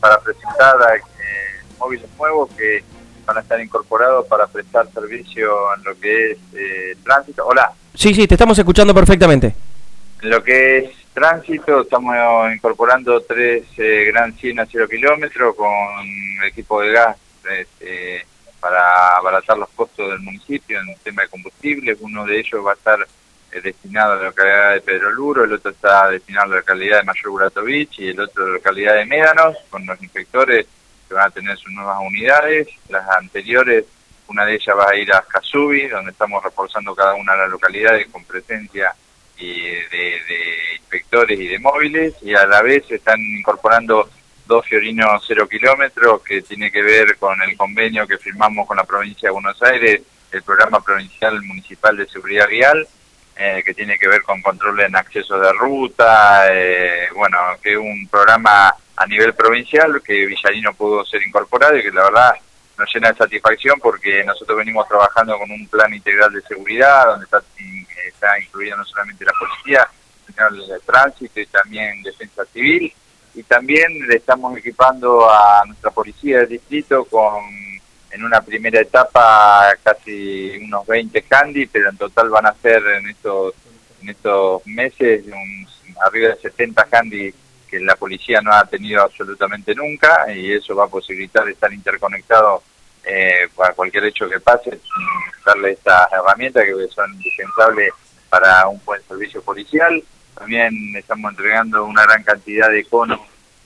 para presentar móviles nuevos que van a estar incorporados para prestar servicio en lo que es tránsito. Hola. Sí, te estamos escuchando perfectamente. En lo que es tránsito estamos incorporando 3 Gran 100 a 0 kilómetros con equipo de gas para abaratar los costos del municipio en tema de combustible. Uno de ellos va a estar destinado a la localidad de Pedro Luro, el otro está destinado a la localidad de Mayor Buratovich y el otro a la localidad de Médanos, con los inspectores que van a tener sus nuevas unidades. Las anteriores, una de ellas va a ir a Casubi, donde estamos reforzando cada una de las localidades con presencia y de inspectores y de móviles, y a la vez se están incorporando 2 Fiorinos 0 kilómetros, que tiene que ver con el convenio que firmamos con la provincia de Buenos Aires, el programa provincial municipal de seguridad vial, que tiene que ver con control en acceso de ruta, bueno, que es un programa a nivel provincial que Villarino pudo ser incorporado y que la verdad nos llena de satisfacción porque nosotros venimos trabajando con un plan integral de seguridad donde está incluida no solamente la policía, sino el tránsito y también defensa civil, y también le estamos equipando a nuestra policía del distrito en una primera etapa casi unos 20 handy, pero en total van a ser en estos meses arriba de 70 handy que la policía no ha tenido absolutamente nunca, y eso va a posibilitar estar interconectado para cualquier hecho que pase, darle estas herramientas que son indispensables para un buen servicio policial. También estamos entregando una gran cantidad de conos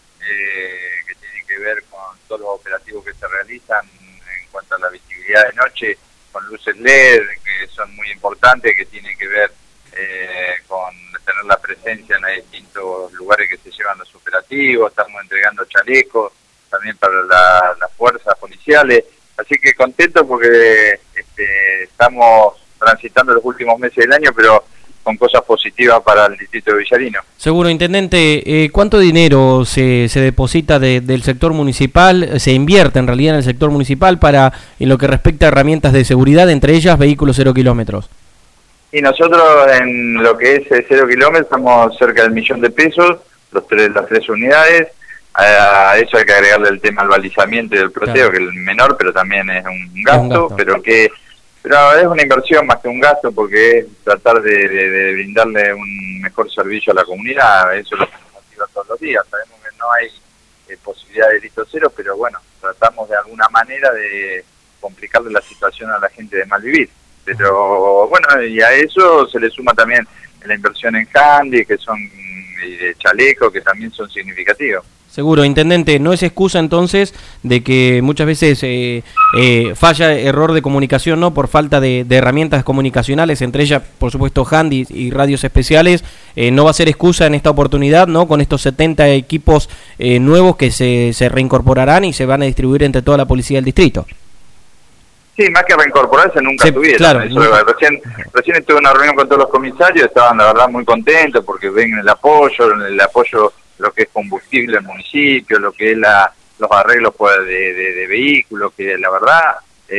que tienen que ver con todos los operativos que se realizan en cuanto a la visibilidad de noche, con luces LED, que son muy importantes, que tienen que ver con tener la presencia en los distintos lugares que se llevan los operativos. Estamos entregando chalecos también para las fuerzas policiales, así que contento porque estamos transitando los últimos meses del año, pero con cosas positivas para el distrito de Villarino. Seguro, intendente, ¿cuánto dinero se deposita del sector municipal, se invierte en realidad en el sector municipal en lo que respecta a herramientas de seguridad, entre ellas vehículos 0 kilómetros? Y nosotros en lo que es 0 kilómetros estamos cerca del $1.000.000, las 3 unidades. A eso hay que agregarle el tema del balizamiento y del ploteo, claro, que es el menor, pero también es un gasto, pero es una inversión más que un gasto, porque es tratar de brindarle un mejor servicio a la comunidad. Eso es lo que nos motiva todos los días. Sabemos que no hay posibilidad de delito cero, pero bueno, tratamos de alguna manera de complicarle la situación a la gente de Malvivir. Pero bueno, y a eso se le suma también la inversión en handy, que son y de chaleco, que también son significativos. Seguro, intendente, no es excusa entonces de que muchas veces falla error de comunicación, ¿no? Por falta de herramientas comunicacionales, entre ellas, por supuesto, handy y radios especiales. No va a ser excusa en esta oportunidad, ¿no? Con estos 70 equipos nuevos que se reincorporarán y se van a distribuir entre toda la policía del distrito. Sí, más que reincorporarse nunca tuvieron. Claro, recién estuve en una reunión con todos los comisarios, estaban la verdad muy contentos porque ven el apoyo, lo que es combustible del municipio, lo que es los arreglos de vehículos, que la verdad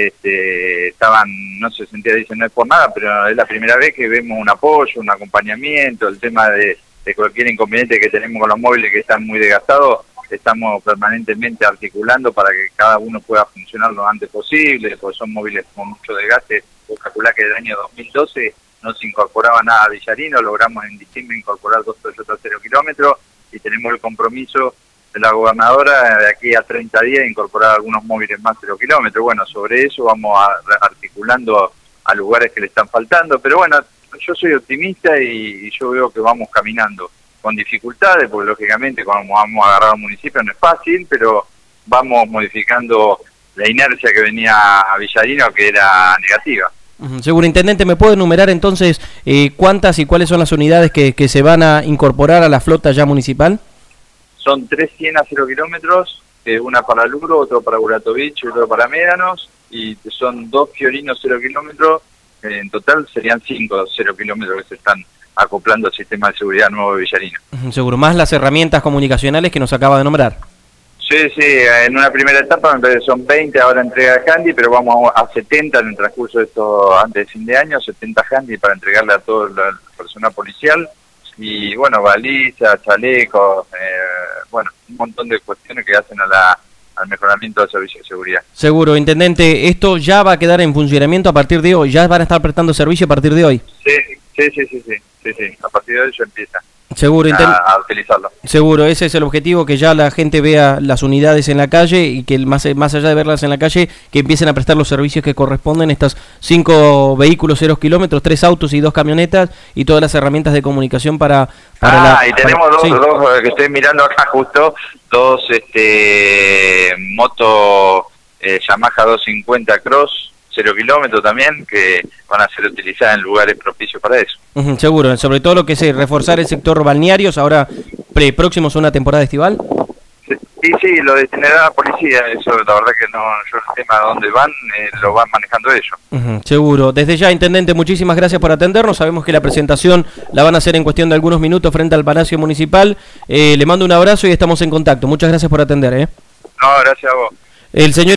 no se sentía, dicen, no es por nada, pero es la primera vez que vemos un apoyo, un acompañamiento, el tema de cualquier inconveniente que tenemos con los móviles que están muy desgastados. Estamos permanentemente articulando para que cada uno pueda funcionar lo antes posible, porque son móviles con mucho desgaste. Calcular que del año 2012 no se incorporaba nada a Villarino, logramos en diciembre incorporar 2 Toyota 0 kilómetros y tenemos el compromiso de la gobernadora de aquí a 30 días de incorporar algunos móviles más 0 kilómetros. Bueno, sobre eso vamos articulando a lugares que le están faltando, pero bueno, yo soy optimista y yo veo que vamos caminando con dificultades, porque lógicamente cuando vamos a agarrar un municipio no es fácil, pero vamos modificando la inercia que venía a Villarino, que era negativa. Seguro, intendente, ¿me puede enumerar entonces cuántas y cuáles son las unidades que se van a incorporar a la flota ya municipal? Son 3 100 a 0 kilómetros, una para Luro, otro para Buratovich y otro para Médanos, y son 2 Fiorinos 0 kilómetros, en total serían 5 0 kilómetros que se están acoplando al sistema de seguridad nuevo de Villarino. Seguro, más las herramientas comunicacionales que nos acaba de nombrar. Sí, en una primera etapa me parece que son 20 ahora entrega de handy, pero vamos a 70 en el transcurso de esto antes de fin de año, 70 handy para entregarle a todo el personal policial. y bueno, balizas, chalecos, bueno, un montón de cuestiones que hacen al mejoramiento del servicio de seguridad. Seguro, intendente, esto ya va a quedar en funcionamiento a partir de hoy, ya van a estar prestando servicio a partir de hoy. Sí, a partir de hoy ya empieza. Seguro, a utilizarlo. Seguro, ese es el objetivo, que ya la gente vea las unidades en la calle y que más allá de verlas en la calle, que empiecen a prestar los servicios que corresponden, estos 5 vehículos 0 kilómetros, 3 autos y 2 camionetas y todas las herramientas de comunicación para y tenemos dos que estoy mirando acá justo, dos moto Yamaha 250 Cross 0 kilómetros también, que van a ser utilizadas en lugares propicios para eso. Seguro, sobre todo lo que es reforzar el sector balnearios, ahora próximos a una temporada estival. Sí, lo destinará la policía, eso la verdad que no, yo el tema de dónde van, lo van manejando ellos. Seguro. Desde ya, intendente, muchísimas gracias por atendernos, sabemos que la presentación la van a hacer en cuestión de algunos minutos frente al Palacio Municipal, le mando un abrazo y estamos en contacto, muchas gracias por atender. No, gracias a vos. El señor